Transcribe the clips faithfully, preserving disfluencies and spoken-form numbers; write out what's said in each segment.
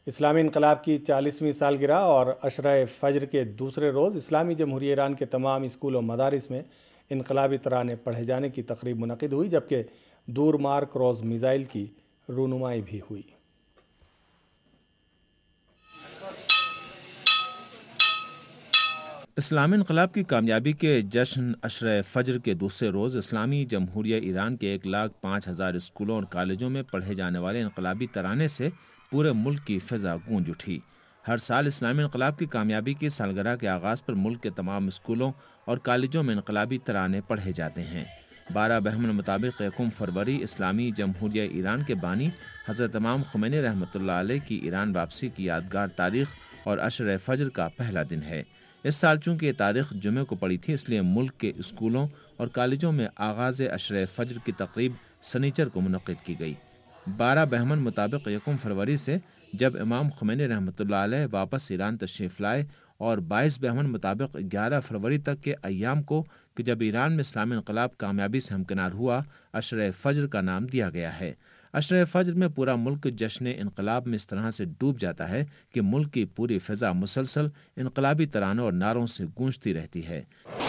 اسلامی انقلاب کی چالیسویں سالگرہ اور عشرہ فجر کے دوسرے روز اسلامی جمہوریہ ایران کے تمام اسکول و مدارس میں انقلابی ترانے پڑھے جانے کی تقریب منعقد ہوئی، جبکہ دور مار کروز میزائل کی رونمائی بھی ہوئی۔ اسلامی انقلاب کی کامیابی کے جشن عشرہ فجر کے دوسرے روز اسلامی جمہوریہ ایران کے ایک لاکھ پانچ ہزار اسکولوں اور کالجوں میں پڑھے جانے والے انقلابی ترانے سے پورے ملک کی فضا گونج اٹھی۔ ہر سال اسلامی انقلاب کی کامیابی کی سالگرہ کے آغاز پر ملک کے تمام اسکولوں اور کالجوں میں انقلابی ترانے پڑھے جاتے ہیں۔ بارہ بہمن مطابق یکم فروری اسلامی جمہوریہ ایران کے بانی حضرت امام خمینی رحمۃ اللہ علیہ کی ایران واپسی کی یادگار تاریخ اور عشرہ فجر کا پہلا دن ہے۔ اس سال چونکہ یہ تاریخ جمعے کو پڑی تھی، اس لیے ملک کے اسکولوں اور کالجوں میں آغاز عشرہ فجر کی تقریب سنیچر کو منعقد کی گئی۔ بارہ بہمن مطابق یکم فروری سے جب امام خمینی رحمۃ اللہ علیہ واپس ایران تشریف لائے، اور بائیس بہمن مطابق گیارہ فروری تک کے ایام کو کہ جب ایران میں اسلامی انقلاب کامیابی سے ہمکنار ہوا، عشرہ فجر کا نام دیا گیا ہے۔ عشرہ فجر میں پورا ملک جشن انقلاب میں اس طرح سے ڈوب جاتا ہے کہ ملک کی پوری فضا مسلسل انقلابی ترانوں اور نعروں سے گونجتی رہتی ہے۔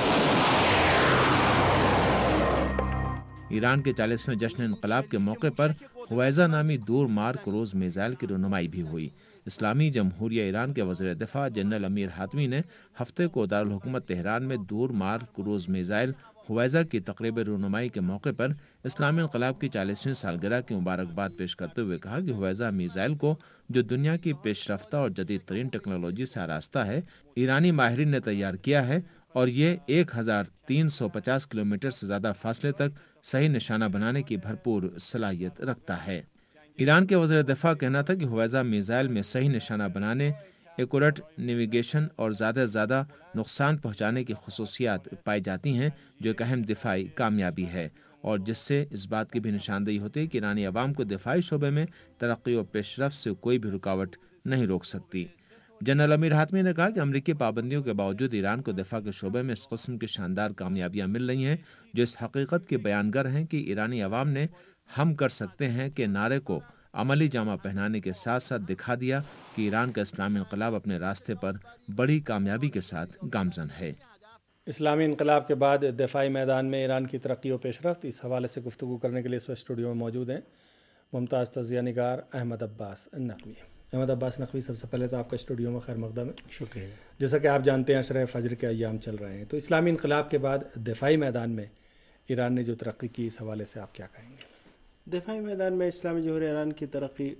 ایران کے چالیسویں جشن انقلاب کے موقع پر ہویزہ نامی دور مار کروز میزائل کی رونمائی بھی ہوئی۔ اسلامی جمہوریہ ایران کے وزیر دفاع جنرل امیر حاتمی نے ہفتے کو دارالحکومت تہران میں دور مار کروز میزائل ہویزہ کی تقریب رونمائی کے موقع پر اسلامی انقلاب کی چالیسویں سالگرہ کی مبارکباد پیش کرتے ہوئے کہا کہ ہویزہ میزائل کو، جو دنیا کی پیش رفتہ اور جدید ترین ٹیکنالوجی سے آراستہ ہے، ایرانی ماہرین نے تیار کیا ہے اور یہ ایک ہزار تین سو پچاس کلومیٹر سے زیادہ فاصلے تک صحیح نشانہ بنانے کی بھرپور صلاحیت رکھتا ہے۔ ایران کے وزیر دفاع کا کہنا تھا کہ ہویزہ میزائل میں صحیح نشانہ بنانے، ایکوریٹ نیویگیشن اور زیادہ سے زیادہ نقصان پہنچانے کی خصوصیات پائی جاتی ہیں، جو ایک اہم دفاعی کامیابی ہے، اور جس سے اس بات کی بھی نشاندہی ہوتی ہے کہ ایرانی عوام کو دفاعی شعبے میں ترقی و پیش رفت سے کوئی بھی رکاوٹ نہیں روک سکتی۔ جنرل امیر حاتمی نے کہا کہ امریکی پابندیوں کے باوجود ایران کو دفاع کے شعبے میں اس قسم کی شاندار کامیابیاں مل رہی ہیں، جو اس حقیقت کے بیانگر ہیں کہ ایرانی عوام نے ہم کر سکتے ہیں کہ نعرے کو عملی جامہ پہنانے کے ساتھ ساتھ دکھا دیا کہ ایران کا اسلامی انقلاب اپنے راستے پر بڑی کامیابی کے ساتھ گامزن ہے۔ اسلامی انقلاب کے بعد دفاعی میدان میں ایران کی ترقی و پیش رفت، اس حوالے سے گفتگو کرنے کے لیے اس وقت اسٹوڈیو میں موجود ہیں ممتاز تجزیہ نگار احمد عباس نقوی۔ احمد عباس نقوی، سب سے پہلے تو آپ کا اسٹوڈیو میں خیر مقدم ہے۔ شکریہ۔ جیسا کہ آپ جانتے ہیں عشرہ فجر کے ایام چل رہے ہیں، تو اسلامی انقلاب کے بعد دفاعی میدان میں ایران نے جو ترقی کی، اس حوالے سے آپ کیا کہیں گے؟ دفاعی میدان میں اسلامی جمہوریہ ایران کی ترقی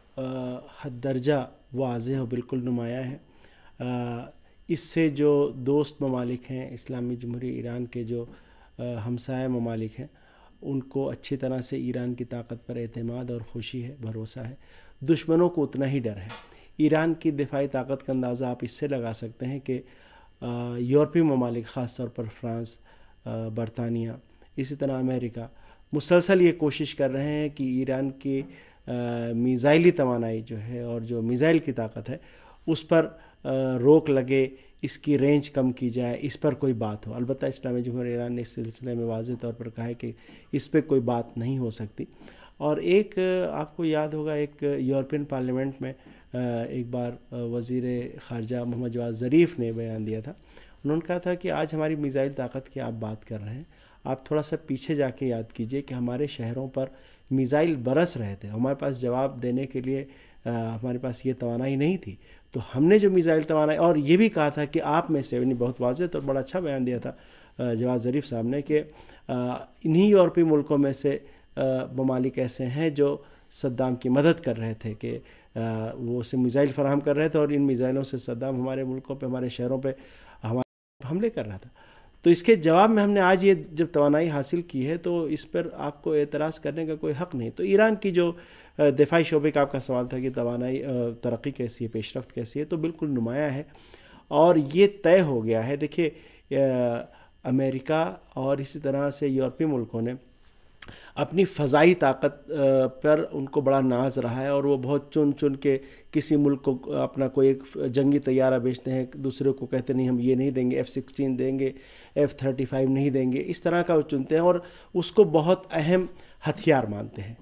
حد درجہ واضح و بالکل نمایاں ہے۔ اس سے جو دوست ممالک ہیں اسلامی جمہوریہ ایران کے، جو ہمسایہ ممالک ہیں، ان کو اچھی طرح سے ایران کی طاقت پر اعتماد اور خوشی ہے، بھروسہ ہے۔ دشمنوں کو اتنا ہی ڈر ہے۔ ایران کی دفاعی طاقت کا اندازہ آپ اس سے لگا سکتے ہیں کہ یورپی ممالک، خاص طور پر فرانس، برطانیہ، اسی طرح امریکہ، مسلسل یہ کوشش کر رہے ہیں کہ ایران کی میزائلی توانائی جو ہے اور جو میزائل کی طاقت ہے اس پر روک لگے، اس کی رینج کم کی جائے، اس پر کوئی بات ہو۔ البتہ اسلامی جمہوریہ ایران نے اس سلسلے میں واضح طور پر کہا ہے کہ اس پہ کوئی بات نہیں ہو سکتی۔ اور ایک آپ کو یاد ہوگا، ایک یورپین پارلیمنٹ میں ایک بار وزیر خارجہ محمد جواد ظریف نے بیان دیا تھا۔ انہوں نے کہا تھا کہ آج ہماری میزائل طاقت کی آپ بات کر رہے ہیں، آپ تھوڑا سا پیچھے جا کے یاد کیجئے کہ ہمارے شہروں پر میزائل برس رہے تھے، ہمارے پاس جواب دینے کے لیے ہمارے پاس یہ توانائی نہیں تھی، تو ہم نے جو میزائل توانائی، اور یہ بھی کہا تھا کہ آپ میں سے، بہت واضح اور بڑا اچھا بیان دیا تھا جواد ظریف صاحب نے کہ انہی یورپی ملکوں میں سے ممالک ایسے ہیں جو صدام کی مدد کر رہے تھے، کہ وہ اسے میزائل فراہم کر رہے تھے، اور ان میزائلوں سے صدام ہمارے ملکوں پہ، ہمارے شہروں پہ ہمارے حملے کر رہا تھا۔ تو اس کے جواب میں ہم نے آج یہ جب توانائی حاصل کی ہے، تو اس پر آپ کو اعتراض کرنے کا کوئی حق نہیں۔ تو ایران کی جو دفاعی شعبے کا آپ کا سوال تھا کہ توانائی ترقی کیسی ہے، پیش رفت کیسی ہے، تو بالکل نمایاں ہے، اور یہ طے ہو گیا ہے۔ دیکھیے، امریکہ اور اسی طرح سے یورپی ملکوں نے اپنی فضائی طاقت پر ان کو بڑا ناز رہا ہے، اور وہ بہت چن چن کے کسی ملک کو اپنا کوئی ایک جنگی طیارہ بیچتے ہیں، دوسرے کو کہتے نہیں ہم یہ نہیں دیں گے، ایف سکسٹین دیں گے، ایف تھرٹی فائیو نہیں دیں گے، اس طرح کا وہ چنتے ہیں اور اس کو بہت اہم ہتھیار مانتے ہیں۔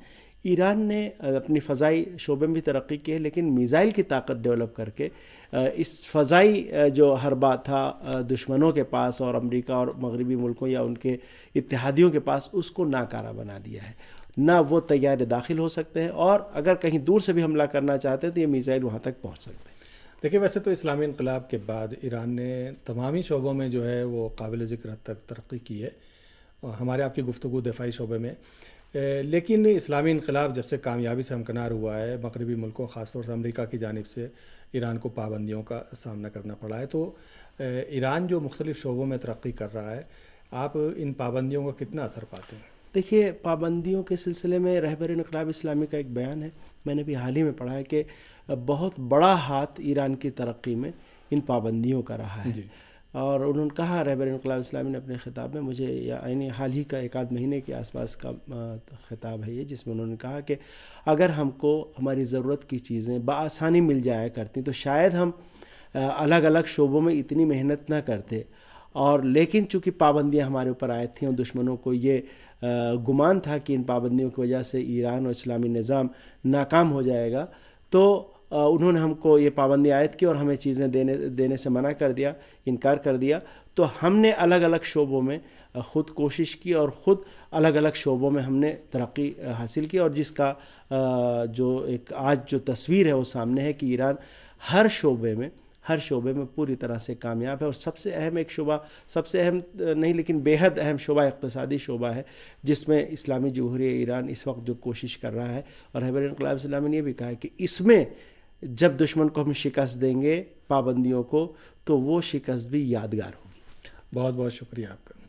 ایران نے اپنی فضائی شعبے میں بھی ترقی کی ہے، لیکن میزائل کی طاقت ڈیولپ کر کے اس فضائی جو حربہ تھا دشمنوں کے پاس اور امریکہ اور مغربی ملکوں یا ان کے اتحادیوں کے پاس، اس کو ناکارہ بنا دیا ہے۔ نہ وہ طیارے داخل ہو سکتے ہیں، اور اگر کہیں دور سے بھی حملہ کرنا چاہتے ہیں تو یہ میزائل وہاں تک پہنچ سکتے ہیں۔ دیکھیں، ویسے تو اسلامی انقلاب کے بعد ایران نے تمامی شعبوں میں جو ہے وہ قابل ذکر حد تک ترقی کی ہے، ہمارے آپ کی گفتگو دفاعی شعبے میں، لیکن اسلامی انقلاب جب سے کامیابی سے ہمکنار ہوا ہے، مغربی ملکوں خاص طور سے امریکہ کی جانب سے ایران کو پابندیوں کا سامنا کرنا پڑا ہے۔ تو ایران جو مختلف شعبوں میں ترقی کر رہا ہے، آپ ان پابندیوں کا کتنا اثر پاتے ہیں؟ دیکھیے، پابندیوں کے سلسلے میں رہبر انقلاب اسلامی کا ایک بیان ہے، میں نے بھی حال ہی میں پڑھا ہے کہ بہت بڑا ہاتھ ایران کی ترقی میں ان پابندیوں کا رہا ہے جی۔ اور انہوں نے کہا، رہبر انقلاب اسلامی نے اپنے خطاب میں، مجھے یعنی حال ہی کا ایک آدھ مہینے کے آس پاس کا خطاب ہے یہ، جس میں انہوں نے کہا کہ اگر ہم کو ہماری ضرورت کی چیزیں بآسانی مل جایا کرتی تو شاید ہم الگ الگ شعبوں میں اتنی محنت نہ کرتے، اور لیکن چونکہ پابندیاں ہمارے اوپر آئی تھیں اور دشمنوں کو یہ گمان تھا کہ ان پابندیوں کی وجہ سے ایران اور اسلامی نظام ناکام ہو جائے گا، تو انہوں نے ہم کو یہ پابندی عائد کی اور ہمیں چیزیں دینے دینے سے منع کر دیا، انکار کر دیا۔ تو ہم نے الگ الگ شعبوں میں خود کوشش کی اور خود الگ الگ شعبوں میں ہم نے ترقی حاصل کی، اور جس کا جو ایک آج جو تصویر ہے وہ سامنے ہے کہ ایران ہر شعبے میں ہر شعبے میں پوری طرح سے کامیاب ہے۔ اور سب سے اہم ایک شعبہ، سب سے اہم نہیں لیکن بے حد اہم شعبہ اقتصادی شعبہ ہے، جس میں اسلامی جمہوریہ ایران اس وقت جو کوشش کر رہا ہے، اور رہبر انقلاب اسلامی نے یہ بھی کہا ہے کہ اس میں جب دشمن کو ہم شکست دیں گے پابندیوں کو، تو وہ شکست بھی یادگار ہوگی۔ بہت بہت شکریہ آپ کا۔